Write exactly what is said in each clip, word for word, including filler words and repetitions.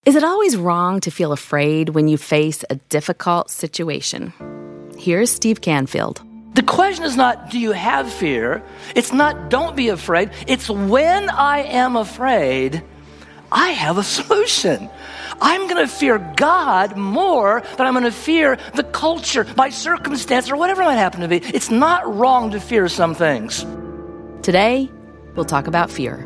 Is it always wrong to feel afraid when you face a difficult situation? Here's Steve Canfield. The question is not, do you have fear? It's not, don't be afraid. It's when I am afraid, I have a solution. I'm going to fear God more than I'm going to fear the culture, my circumstance, or whatever it might happen to be. It's not wrong to fear some things. Today, we'll talk about fear.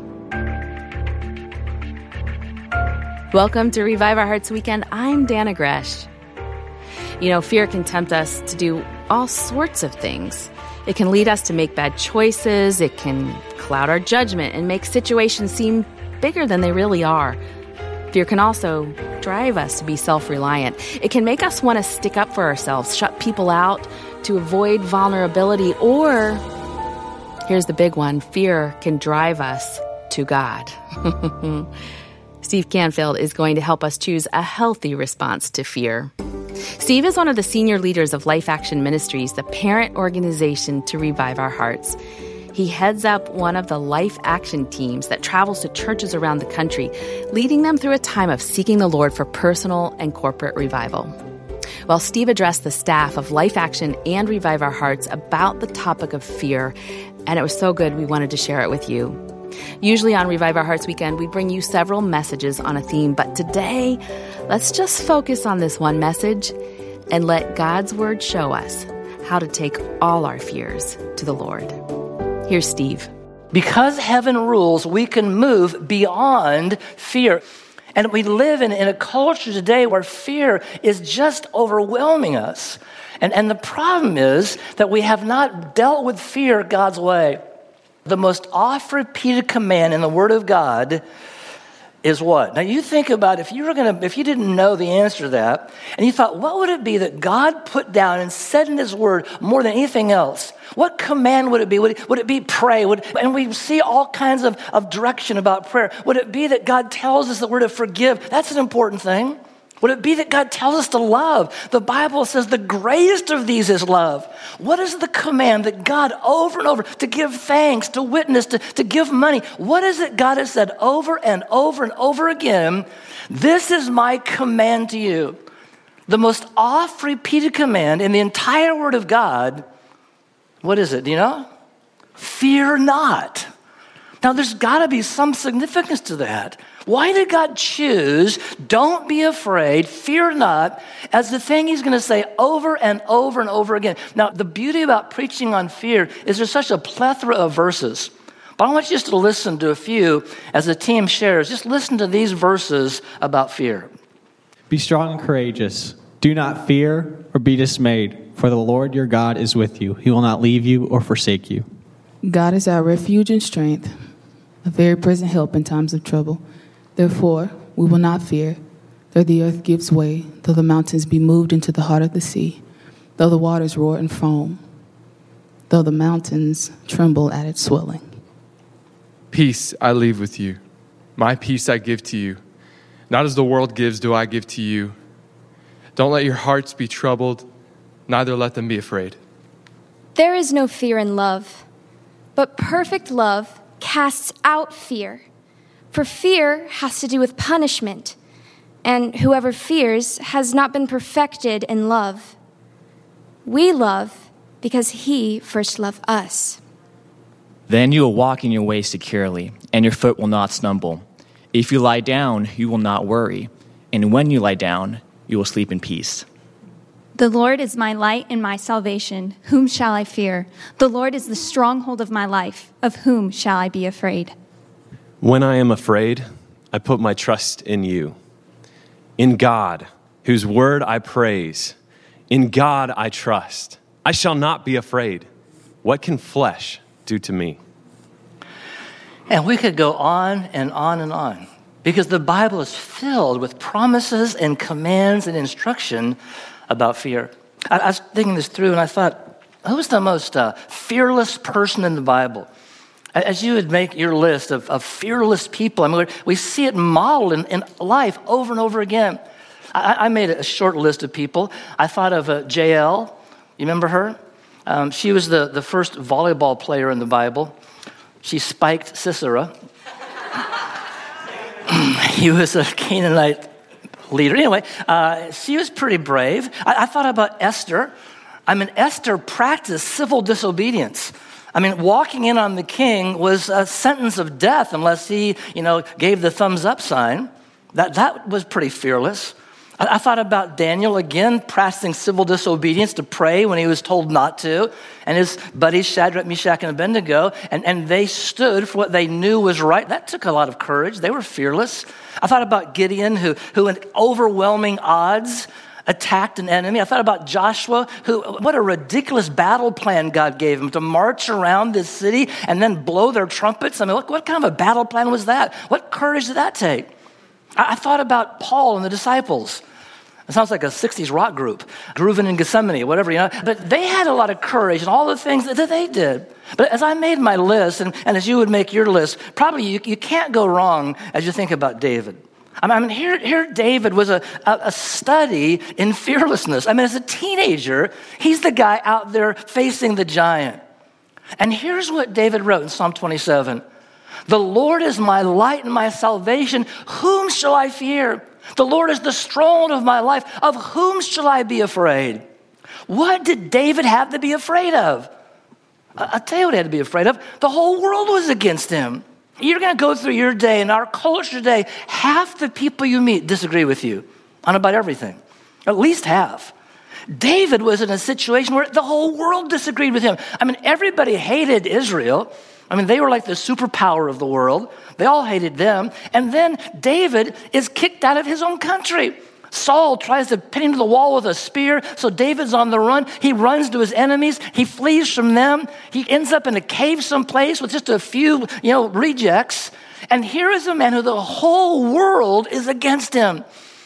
Welcome to Revive Our Hearts Weekend. I'm Dana Gresh. You know, fear can tempt us to do all sorts of things. It can lead us to make bad choices. It can cloud our judgment and make situations seem bigger than they really are. Fear can also drive us to be self-reliant. It can make us want to stick up for ourselves, shut people out, to avoid vulnerability, or, here's the big one, fear can drive us to God. Steve Canfield is going to help us choose a healthy response to fear. Steve is one of the senior leaders of Life Action Ministries, the parent organization to Revive Our Hearts. He heads up one of the Life Action teams that travels to churches around the country, leading them through a time of seeking the Lord for personal and corporate revival. Well, Steve addressed the staff of Life Action and Revive Our Hearts about the topic of fear, and it was so good we wanted to share it with you. Usually on Revive Our Hearts Weekend, we bring you several messages on a theme, but today, let's just focus on this one message and let God's Word show us how to take all our fears to the Lord. Here's Steve. Because heaven rules, we can move beyond fear. And we live in, in a culture today where fear is just overwhelming us. And, and the problem is that we have not dealt with fear God's way. The most oft-repeated command in the Word of God is what? Now you think about if you were gonna, if you didn't know the answer to that, and you thought, what would it be that God put down and said in His Word more than anything else? What command would it be? Would it, would it be pray? Would, and we see all kinds of, of direction about prayer. Would it be that God tells us that we're to forgive? That's an important thing. Would it be that God tells us to love? The Bible says the greatest of these is love. What is the command that God over and over, to give thanks, to witness, to, to give money? What is it God has said over and over and over again? This is my command to you. The most oft-repeated command in the entire Word of God, what is it? Do you know? Fear not. Now there's got to be some significance to that. Why did God choose, don't be afraid, fear not, as the thing He's going to say over and over and over again? Now, the beauty about preaching on fear is there's such a plethora of verses. But I want you just to listen to a few as the team shares. Just listen to these verses about fear. Be strong and courageous. Do not fear or be dismayed, for the Lord your God is with you. He will not leave you or forsake you. God is our refuge and strength, a very present help in times of trouble. Therefore, we will not fear, though the earth gives way, though the mountains be moved into the heart of the sea, though the waters roar and foam, though the mountains tremble at its swelling. Peace I leave with you. My peace I give to you. Not as the world gives do I give to you. Don't let your hearts be troubled, neither let them be afraid. There is no fear in love, but perfect love casts out fear. For fear has to do with punishment, and whoever fears has not been perfected in love. We love because He first loved us. Then you will walk in your way securely, and your foot will not stumble. If you lie down, you will not worry, and when you lie down, you will sleep in peace. The Lord is my light and my salvation. Whom shall I fear? The Lord is the stronghold of my life. Of whom shall I be afraid? When I am afraid, I put my trust in you. In God, whose word I praise. In God I trust. I shall not be afraid. What can flesh do to me? And we could go on and on and on, because the Bible is filled with promises and commands and instruction about fear. I, I was thinking this through, and I thought, who's the most uh, fearless person in the Bible? As you would make your list of, of fearless people, I mean, we see it modeled in, in life over and over again. I, I made a short list of people. I thought of uh, Jael. You remember her? Um, she was the, the first volleyball player in the Bible. She spiked Sisera. He was a Canaanite leader. Anyway, uh, she was pretty brave. I, I thought about Esther. I mean, Esther practiced civil disobedience. I mean, walking in on the king was a sentence of death unless he, you know, gave the thumbs up sign. That, that was pretty fearless. I, I thought about Daniel, again, practicing civil disobedience to pray when he was told not to, and his buddies Shadrach, Meshach, and Abednego, and, and they stood for what they knew was right. That took a lot of courage. They were fearless. I thought about Gideon, who, who in overwhelming odds, attacked an enemy. I thought about Joshua, who, what a ridiculous battle plan God gave him to march around this city and then blow their trumpets. I mean, what, what kind of a battle plan was that? What courage did that take? I, I thought about Paul and the disciples. It sounds like a sixties rock group, grooving in Gethsemane, whatever, you know. But they had a lot of courage and all the things that, that they did. But as I made my list, and, and as you would make your list, probably you, you can't go wrong as you think about David. I mean, here, here David was a, a, a study in fearlessness. I mean, as a teenager, he's the guy out there facing the giant. And here's what David wrote in Psalm twenty-seven. The Lord is my light and my salvation. Whom shall I fear? The Lord is the stronghold of my life. Of whom shall I be afraid? What did David have to be afraid of? I'll tell you what he had to be afraid of. The whole world was against him. You're going to go through your day, and our culture today, half the people you meet disagree with you on about everything. At least half. David was in a situation where the whole world disagreed with him. I mean, everybody hated Israel. I mean, they were like the superpower of the world. They all hated them. And then David is kicked out of his own country. Saul tries to pin him to the wall with a spear, so David's on the run. He runs to his enemies. He flees from them. He ends up in a cave someplace with just a few, you know, rejects. And here is a man who the whole world is against him.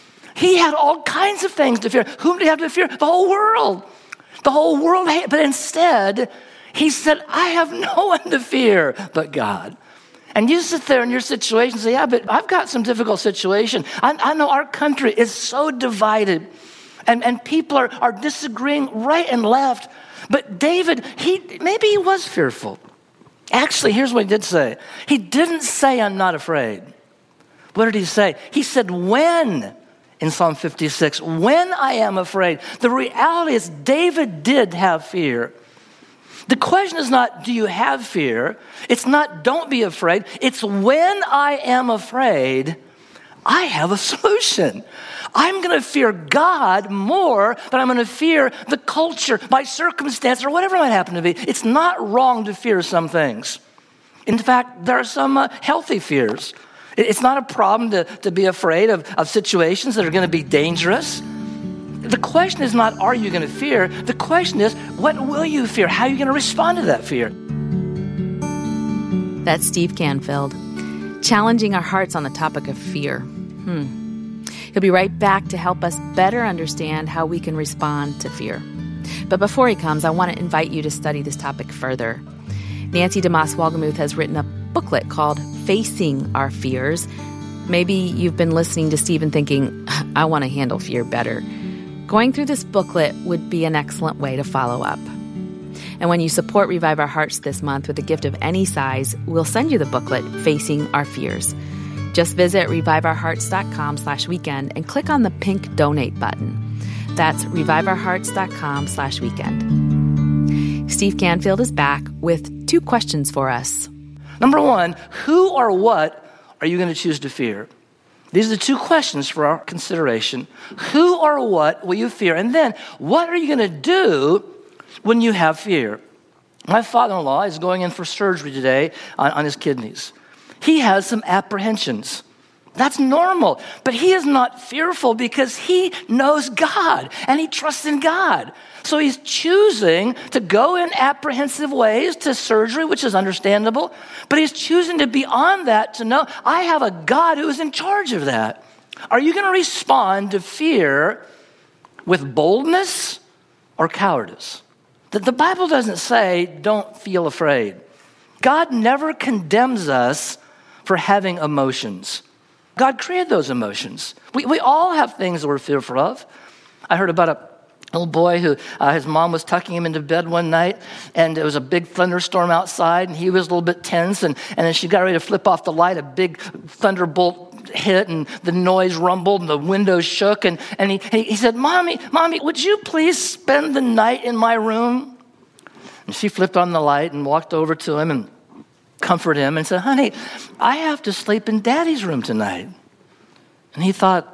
He had all kinds of things to fear. Whom did he have to fear? The whole world. The whole world hated. But instead, he said, I have no one to fear but God. And you sit there in your situation and say, yeah, but I've got some difficult situation. I, I know our country is so divided, and, and people are, are disagreeing right and left. But David, he maybe he was fearful. Actually, here's what he did say. He didn't say, I'm not afraid. What did he say? He said, when, in Psalm fifty-six, when I am afraid. The reality is David did have fear. The question is not, do you have fear? It's not, don't be afraid. It's when I am afraid, I have a solution. I'm going to fear God more than I'm going to fear the culture, my circumstance, or whatever it might happen to be. It's not wrong to fear some things. In fact, there are some uh, healthy fears. It's not a problem to, to be afraid of, of situations that are going to be dangerous. The question is not, are you going to fear? The question is, what will you fear? How are you going to respond to that fear? That's Steve Canfield, challenging our hearts on the topic of fear. Hmm. He'll be right back to help us better understand how we can respond to fear. But before he comes, I want to invite you to study this topic further. Nancy DeMoss Wolgemuth has written a booklet called Facing Our Fears. Maybe you've been listening to Steve and thinking, I want to handle fear better. Going through this booklet would be an excellent way to follow up. And when you support Revive Our Hearts this month with a gift of any size, we'll send you the booklet, Facing Our Fears. Just visit reviveourhearts.com slash weekend and click on the pink donate button. That's reviveourhearts.com slash weekend. Steve Canfield is back with two questions for us. Number one, who or what are you going to choose to fear? These are the two questions for our consideration. Who or what will you fear? And then, what are you going to do when you have fear? My father-in-law is going in for surgery today on, on his kidneys. He has some apprehensions. That's normal. But he is not fearful because he knows God and he trusts in God. So he's choosing to go in apprehensive ways to surgery, which is understandable. But he's choosing to be on that to know, I have a God who is in charge of that. Are you going to respond to fear with boldness or cowardice? The, the Bible doesn't say, don't feel afraid. God never condemns us for having emotions. God created those emotions. We, we all have things that we're fearful of. I heard about a little boy who uh, his mom was tucking him into bed one night, and there was a big thunderstorm outside, and he was a little bit tense, and, and then she got ready to flip off the light, a big thunderbolt hit, and the noise rumbled, and the windows shook, and, and he, he, he said, Mommy, Mommy, would you please spend the night in my room? And she flipped on the light and walked over to him and comforted him and said, honey, I have to sleep in Daddy's room tonight. And he thought,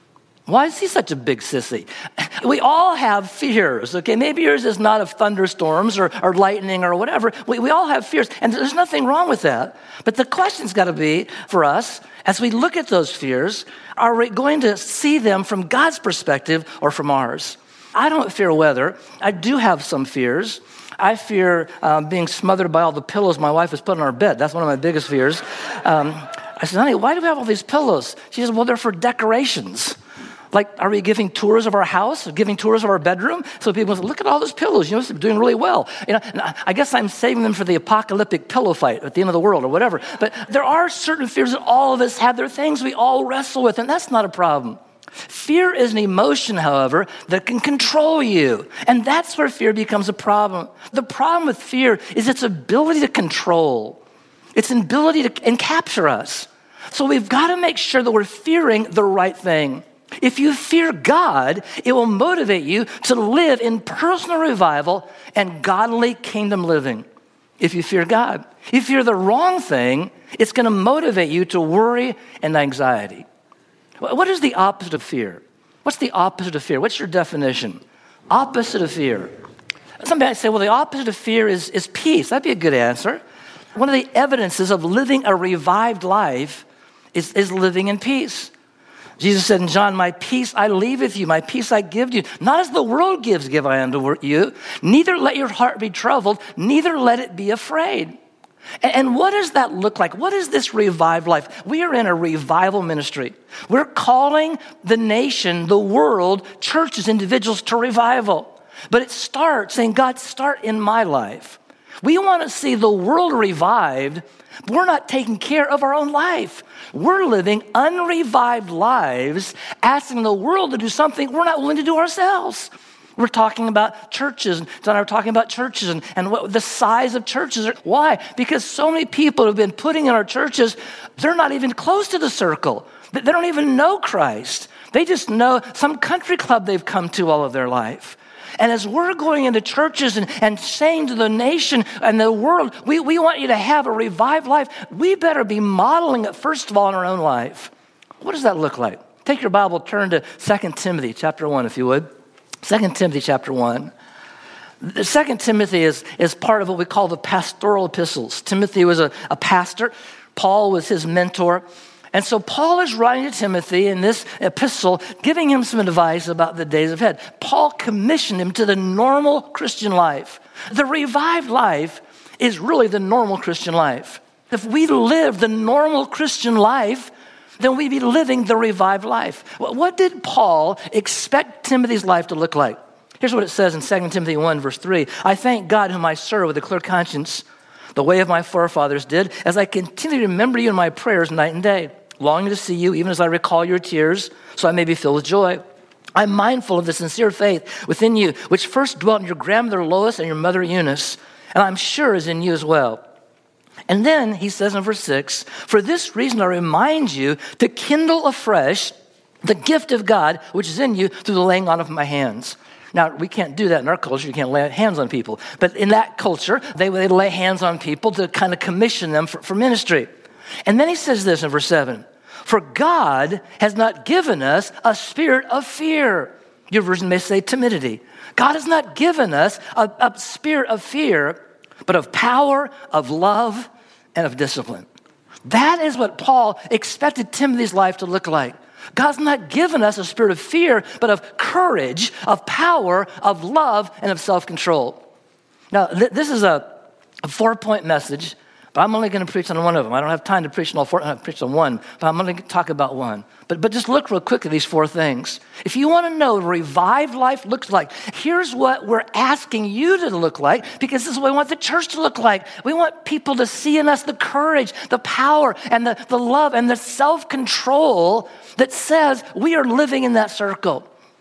why is he such a big sissy? We all have fears, okay? Maybe yours is not of thunderstorms or, or lightning or whatever. We, we all have fears, and there's nothing wrong with that. But the question's got to be, for us, as we look at those fears, are we going to see them from God's perspective or from ours? I don't fear weather. I do have some fears. I fear um, being smothered by all the pillows my wife has put on our bed. That's one of my biggest fears. Um, I said, honey, why do we have all these pillows? She says, well, they're for decorations. Like, are we giving tours of our house, or giving tours of our bedroom? So people say, look at all those pillows. You know, they're doing really well. You know, and I guess I'm saving them for the apocalyptic pillow fight at the end of the world or whatever. But there are certain fears that all of us have. There are things we all wrestle with, and that's not a problem. Fear is an emotion, however, that can control you. And that's where fear becomes a problem. The problem with fear is its ability to control, its ability to and capture us. So we've got to make sure that we're fearing the right thing. If you fear God, it will motivate you to live in personal revival and godly kingdom living. If you fear God. If you fear the wrong thing, it's going to motivate you to worry and anxiety. What is the opposite of fear? What's the opposite of fear? What's your definition? Opposite of fear. Somebody might say, well, the opposite of fear is, is peace. That'd be a good answer. One of the evidences of living a revived life is, is living in peace. Jesus said in John, my peace I leave with you, my peace I give to you. Not as the world gives, give I unto you. Neither let your heart be troubled, neither let it be afraid. And, and what does that look like? What is this revived life? We are in a revival ministry. We're calling the nation, the world, churches, individuals to revival. But it starts saying, God, start in my life. We want to see the world revived, but we're not taking care of our own life. We're living unrevived lives, asking the world to do something we're not willing to do ourselves. We're talking about churches. John and I were talking about churches and, and what the size of churches are. Why? Because so many people have been putting in our churches, they're not even close to the circle. They don't even know Christ. They just know some country club they've come to all of their life. And as we're going into churches and, and saying to the nation and the world, we, we want you to have a revived life, we better be modeling it, first of all, in our own life. What does that look like? Take your Bible, turn to Second Timothy chapter one, if you would. Second Timothy chapter one. The Second Timothy is, is part of what we call the pastoral epistles. Timothy was a, a pastor. Paul was his mentor. And so Paul is writing to Timothy in this epistle, giving him some advice about the days ahead. Paul commissioned him to the normal Christian life. The revived life is really the normal Christian life. If we live the normal Christian life, then we'd be living the revived life. What did Paul expect Timothy's life to look like? Here's what it says in Second Timothy one, verse three. I thank God whom I serve with a clear conscience, the way of my forefathers did, as I continue to remember you in my prayers night and day, longing to see you, even as I recall your tears, so I may be filled with joy. I'm mindful of the sincere faith within you, which first dwelt in your grandmother Lois and your mother Eunice, and I'm sure is in you as well. And then he says in verse six, for this reason I remind you to kindle afresh the gift of God which is in you through the laying on of my hands. Now, we can't do that in our culture. You can't lay hands on people. But in that culture, they would lay hands on people to kind of commission them for, for ministry. And then he says this in verse seven, for God has not given us a spirit of fear. Your version may say timidity. God has not given us a, a spirit of fear, but of power, of love, and of discipline. That is what Paul expected Timothy's life to look like. God's not given us a spirit of fear, but of courage, of power, of love, and of self-control. Now, th- this is a, a four-point message, but I'm only going to preach on one of them. I don't have time to preach on all four. I'm going to preach on one, but I'm going to talk about one. But, but just look real quick at these four things. If you want to know what revived life looks like, here's what we're asking you to look like, because this is what we want the church to look like. We want people to see in us the courage, the power, and the, the love, and the self-control that says we are living in that circle.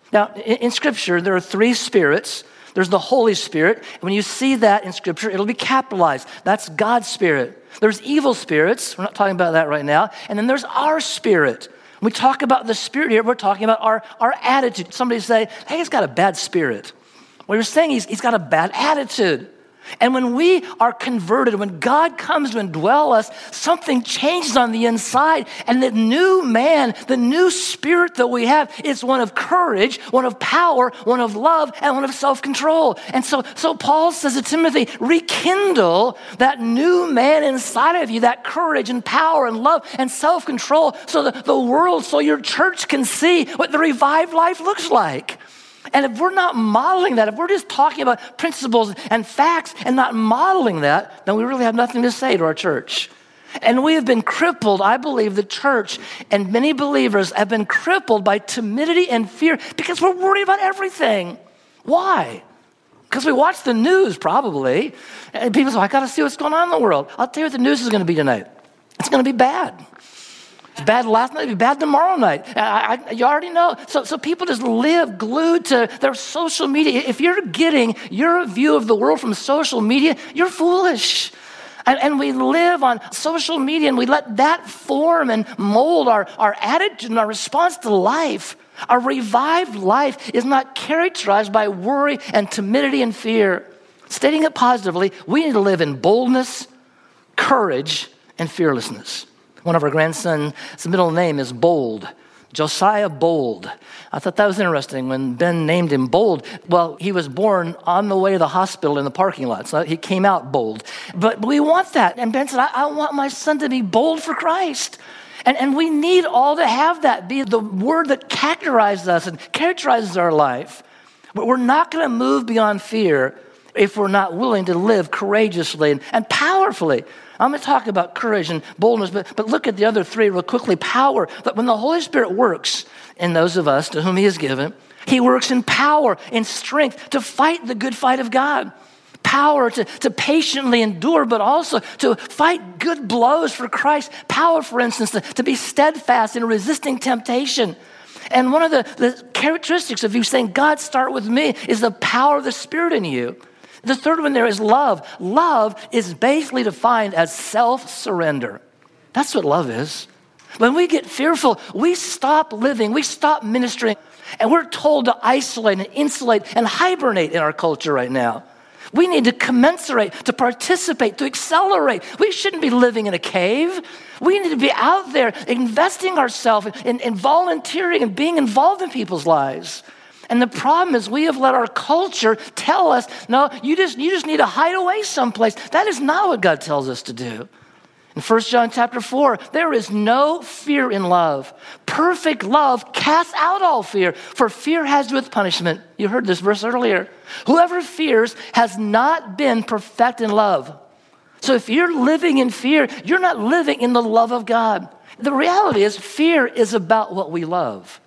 Now, in, in Scripture, there are three spirits. There's the Holy Spirit. And when you see that in Scripture, it'll be capitalized. That's God's Spirit. There's evil spirits. We're not talking about that right now. And then there's our spirit. When we talk about the Spirit here, we're talking about our, our attitude. Somebody say, hey, he's got a bad spirit. Well, you're saying he's, he's got a bad attitude. And when we are converted, when God comes to indwell us, something changes on the inside. And the new man, the new spirit that we have is one of courage, one of power, one of love, and one of self-control. And so, so Paul says to Timothy, rekindle that new man inside of you, that courage and power and love and self-control, so that the world, so your church can see what the revived life looks like. And if we're not modeling that, if we're just talking about principles and facts and not modeling that, then we really have nothing to say to our church. And we have been crippled, I believe the church and many believers have been crippled by timidity and fear because we're worried about everything. Why? Because we watch the news probably. And people say, I got to see what's going on in the world. I'll tell you what the news is going to be tonight. It's going to be bad. It's bad last night, it'll be bad tomorrow night. I, I, you already know. So, so people just live glued to their social media. If you're getting your view of the world from social media, you're foolish. And, and we live on social media and we let that form and mold our, our attitude and our response to life. A revived life is not characterized by worry and timidity and fear. Stating it positively, we need to live in boldness, courage, and fearlessness. One of our grandsons, his middle name is Bold, Josiah Bold. I thought that was interesting when Ben named him Bold. Well, he was born on the way to the hospital in the parking lot, so he came out bold. But we want that. And Ben said, I, I want my son to be bold for Christ. And, and we need all to have that be the word that characterizes us and characterizes our life. But we're not going to move beyond fear if we're not willing to live courageously and, and powerfully. I'm going to talk about courage and boldness, but, but look at the other three real quickly. Power. But when the Holy Spirit works in those of us to whom he is given, he works in power, in strength to fight the good fight of God. Power to, to patiently endure, but also to fight good blows for Christ. Power, for instance, to, to be steadfast in resisting temptation. And one of the, the characteristics of you saying, God, start with me, is the power of the Spirit in you. The third one there is love. Love is basically defined as self-surrender. That's what love is. When we get fearful, we stop living, we stop ministering, and we're told to isolate and insulate and hibernate in our culture right now. We need to commensurate, to participate, to accelerate. We shouldn't be living in a cave. We need to be out there investing ourselves in, in volunteering and being involved in people's lives. And the problem is we have let our culture tell us, no, you just, you just need to hide away someplace. That is not what God tells us to do. In First John chapter four, there is no fear in love. Perfect love casts out all fear, for fear has to do with punishment. You heard this verse earlier. Whoever fears has not been perfect in love. So if you're living in fear, you're not living in the love of God. The reality is fear is about what we love.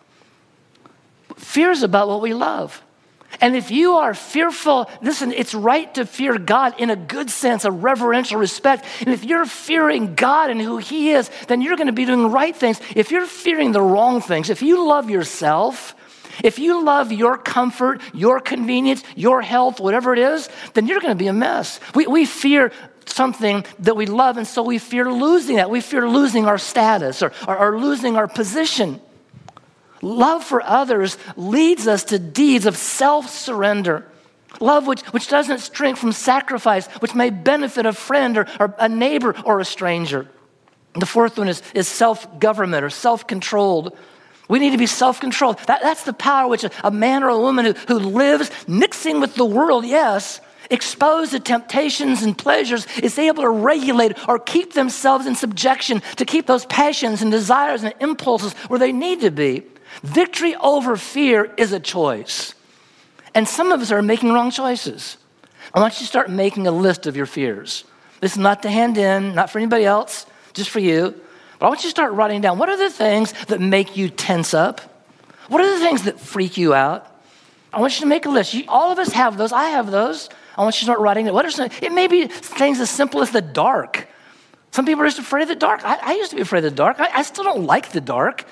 Fear is about what we love. And if you are fearful, listen, it's right to fear God in a good sense, a reverential respect. And if you're fearing God and who he is, then you're going to be doing right things. If you're fearing the wrong things, if you love yourself, if you love your comfort, your convenience, your health, whatever it is, then you're going to be a mess. We, we fear something that we love, and so we fear losing that. We fear losing our status or, or, or losing our position. Love for others leads us to deeds of self-surrender. Love which, which doesn't shrink from sacrifice, which may benefit a friend or, or a neighbor or a stranger. The fourth one is, is self-government or self-controlled. We need to be self-controlled. That, that's the power which a, a man or a woman who, who lives mixing with the world, yes, exposed to temptations and pleasures, is able to regulate or keep themselves in subjection, to keep those passions and desires and impulses where they need to be. Victory over fear is a choice. And some of us are making wrong choices. I want you to start making a list of your fears. This is not to hand in, not for anybody else, just for you. But I want you to start writing down, what are the things that make you tense up? What are the things that freak you out? I want you to make a list. You, all of us have those. I have those. I want you to start writing it. What are some, it may be things as simple as the dark. Some people are just afraid of the dark. I, I used to be afraid of the dark. I, I still don't like the dark.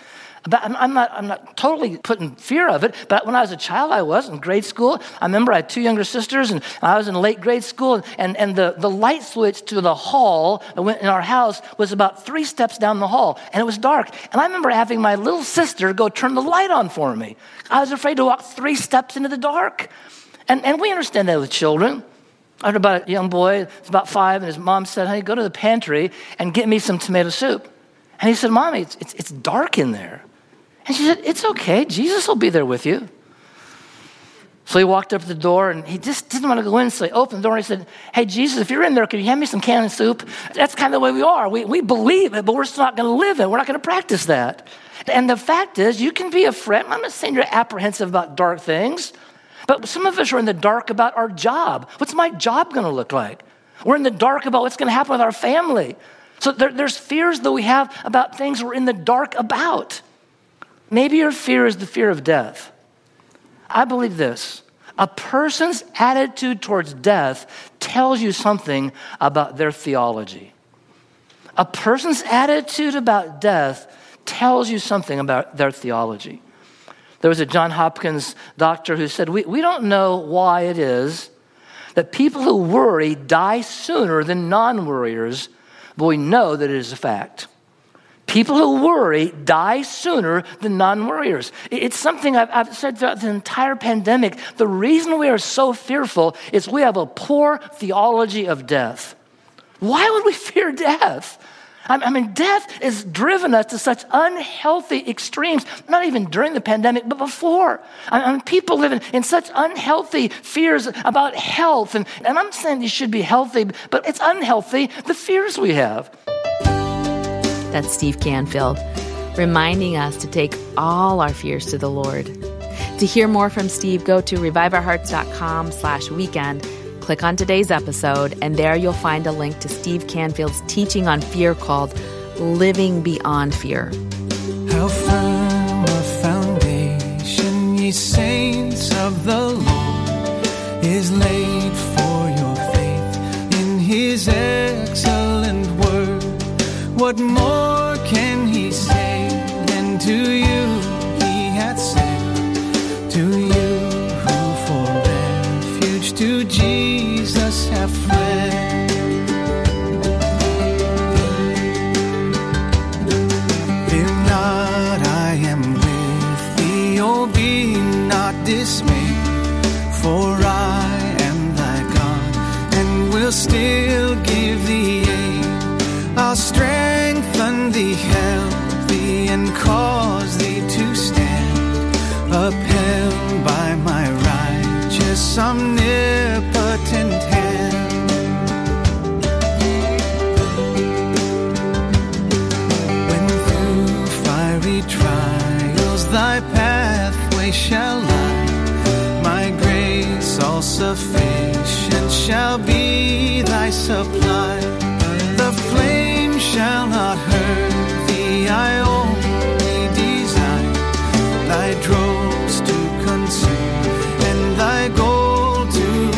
But I'm, I'm not I'm not totally putting fear of it, but when I was a child, I was in grade school. I remember I had two younger sisters, and I was in late grade school, and, and the, the light switch to the hall that went in our house was about three steps down the hall, and it was dark. And I remember having my little sister go turn the light on for me. I was afraid to walk three steps into the dark. And, and we understand that with children. I heard about a young boy, he's about five, and his mom said, honey, go to the pantry and get me some tomato soup. And he said, Mommy, it's, it's, it's dark in there. And she said, it's okay, Jesus will be there with you. So he walked up to the door, and he just didn't want to go in, so he opened the door, and he said, hey, Jesus, if you're in there, can you hand me some canned soup? That's kind of the way we are. We, we believe it, but we're still not going to live it. We're not going to practice that. And the fact is, you can be afraid. I'm not saying you're apprehensive about dark things, but some of us are in the dark about our job. What's my job going to look like? We're in the dark about what's going to happen with our family. So there, there's fears that we have about things we're in the dark about. Maybe your fear is the fear of death. I believe this. A person's attitude towards death tells you something about their theology. A person's attitude about death tells you something about their theology. There was a Johns Hopkins doctor who said, we, we don't know why it is that people who worry die sooner than non-worriers, but we know that it is a fact. People who worry die sooner than non-worriers. It's something I've, I've said throughout the entire pandemic. The reason we are so fearful is we have a poor theology of death. Why would we fear death? I mean, death has driven us to such unhealthy extremes, not even during the pandemic, but before. I mean, people live in such unhealthy fears about health. And, and I'm saying you should be healthy, but it's unhealthy, the fears we have. That's Steve Canfield, reminding us to take all our fears to the Lord. To hear more from Steve, go to reviveourhearts.com slash weekend. Click on today's episode, and there you'll find a link to Steve Canfield's teaching on fear called Living Beyond Fear. How firm a foundation, ye saints of the Lord, is laid for your faith in his excellent word. What more can he say than to you he hath said, to you who for refuge to Jesus have fled. Fear not, I am with thee, oh be not dismayed, for I am thy God, and will still give thee aid. I'll strengthen thee, help thee, and cause thee to stand, upheld by my righteous, omnipotent hand. When through fiery trials thy pathway shall lie, my grace all sufficient shall be thy supply. The flame shall not hurt thee, I only desire thy dross to consume and thy gold to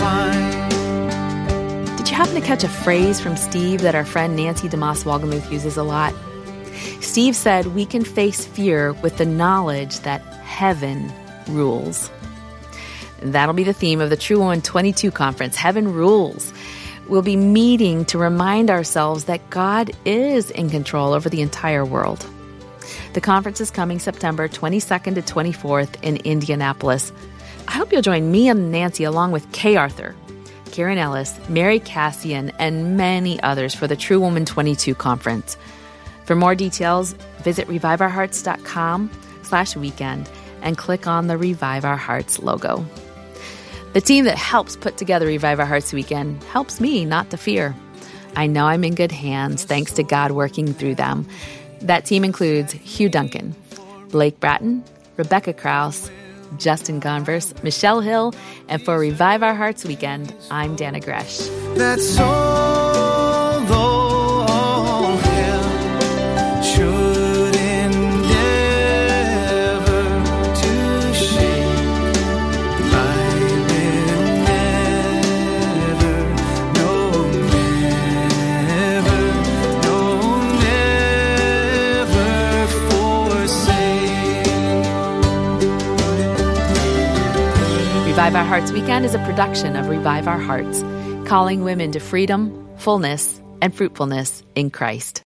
refine. Did you happen to catch a phrase from Steve that our friend Nancy DeMoss Wolgemuth uses a lot? Steve said we can face fear with the knowledge that heaven rules. And that'll be the theme of the True Woman twenty-two conference, Heaven Rules. We'll be meeting to remind ourselves that God is in control over the entire world. The conference is coming September twenty-second to twenty-fourth in Indianapolis. I hope you'll join me and Nancy along with Kay Arthur, Karen Ellis, Mary Cassian, and many others for the True Woman twenty-two conference. For more details, visit reviveourhearts.com slash weekend and click on the Revive Our Hearts logo. The team that helps put together Revive Our Hearts Weekend helps me not to fear. I know I'm in good hands thanks to God working through them. That team includes Hugh Duncan, Blake Bratton, Rebecca Krause, Justin Converse, Michelle Hill, and for Revive Our Hearts Weekend, I'm Dana Gresh. That's all, though all hell should endeavor to shake, I will never, no, never, no, never forsake. Revive Our Hearts Weekend is a production of Revive Our Hearts, calling women to freedom, fullness, and fruitfulness in Christ.